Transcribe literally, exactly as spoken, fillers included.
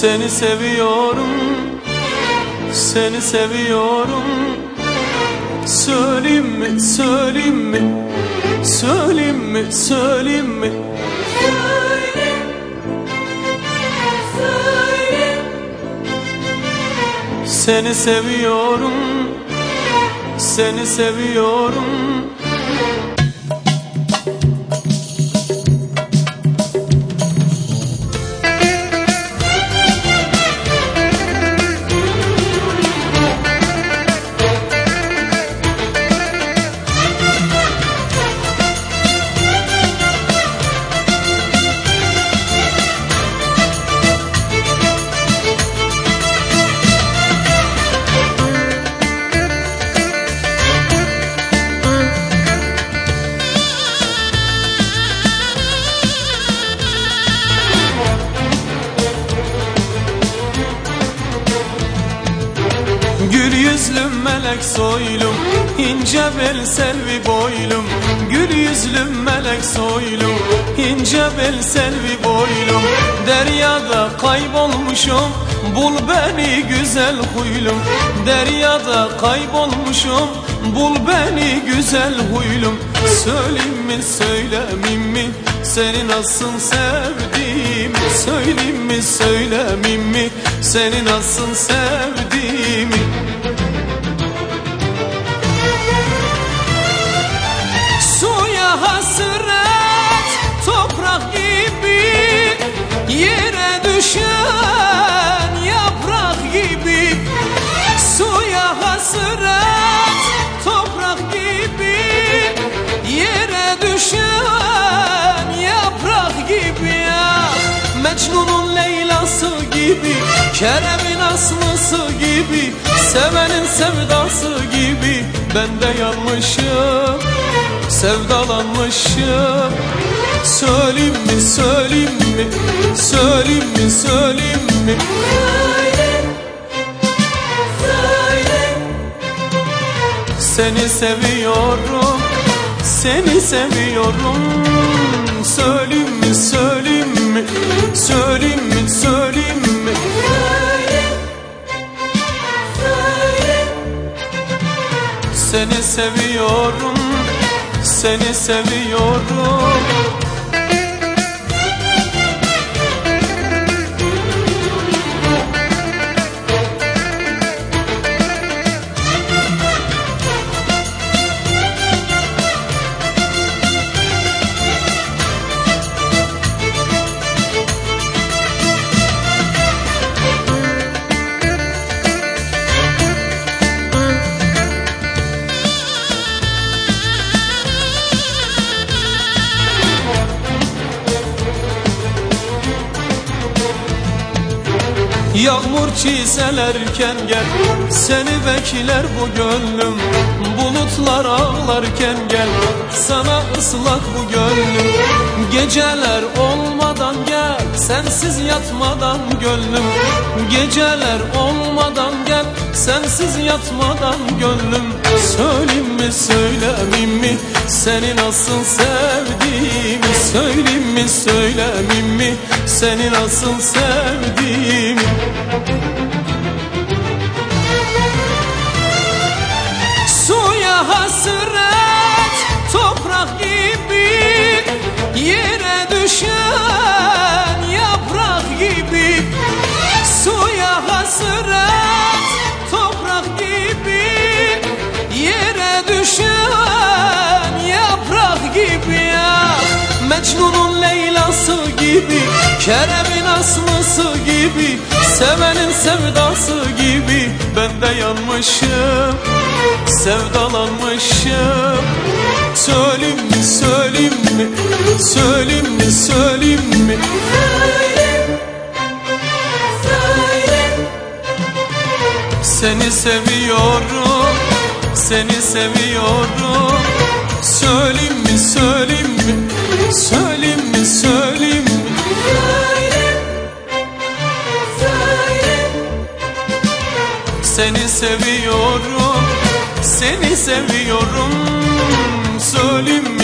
Seni seviyorum, seni seviyorum. Söyleyeyim mi, söyleyeyim mi, söyleyeyim mi, söyleyeyim mi? Söyle, söyle. Seni seviyorum, seni seviyorum. Gül yüzlüm melek soylum, ince bel selvi boylum. Gül yüzlüm melek soylum, ince bel selvi boylum. Deryada kaybolmuşum, bul beni güzel huylum. Deryada kaybolmuşum, bul beni güzel huylum. Söyleyeyim mi, söylemeyeyim mi, seni nasıl sevdiğimi? Söyleyeyim mi, söylemeyeyim mi, seni nasıl sevdiğimi? Suya hasret, toprak gibi, yere düşen yaprak gibi. Suya hasret, toprak gibi, yere düşen yaprak gibi. Mecnun'un Leyla'sı gibi, Kerem'in Aslı'sı gibi, sevenin sevdası gibi. Ben de yanmışım, sevdalanmışım. Söyleyeyim mi, söyleyeyim mi, söyleyeyim mi, söyleyeyim mi? Söyle, söyle. Seni seviyorum, seni seviyorum. Söyleyeyim mi, söyleyeyim mi, söyleyeyim mi, söyleyeyim mi? Söyle, söyle. Seni seviyorum, seni seviyorum. Yağmur çiselerken gel, seni bekler bu gönlüm. Bulutlar ağlarken gel, sana ıslak bu gönlüm. Geceler olmadan gel, sensiz yatmadan gönlüm. Geceler olmadan gel, sensiz yatmadan gönlüm. Söyleyeyim mi, söylemeyeyim mi, seni nasıl sevdiğimi? Söyleyeyim mi, söylemeyeyim mi, seni nasıl sevdiğimi? Suya hasret, toprak gibi, yere düşen yaprak gibi. Suya hasret, toprak gibi, yere düşen yaprak gibi. Mecnun'un Leyla'sı gibi, Kerem'in Aslı'sı gibi, sevenin sevdası gibi. Ben de yanmışım, sevdalanmışım. Söyleyeyim mi, söyleyeyim mi, söyleyeyim mi, söyleyeyim mi? Söyle, söyle. Seni seviyorum, seni seviyorum. Söyleyeyim mi, söyleyeyim mi, söyleyeyim mi, söyleyeyim mi? Söyle, söyle. Seni seviyorum, seni seviyorum. Söyleyeyim mi?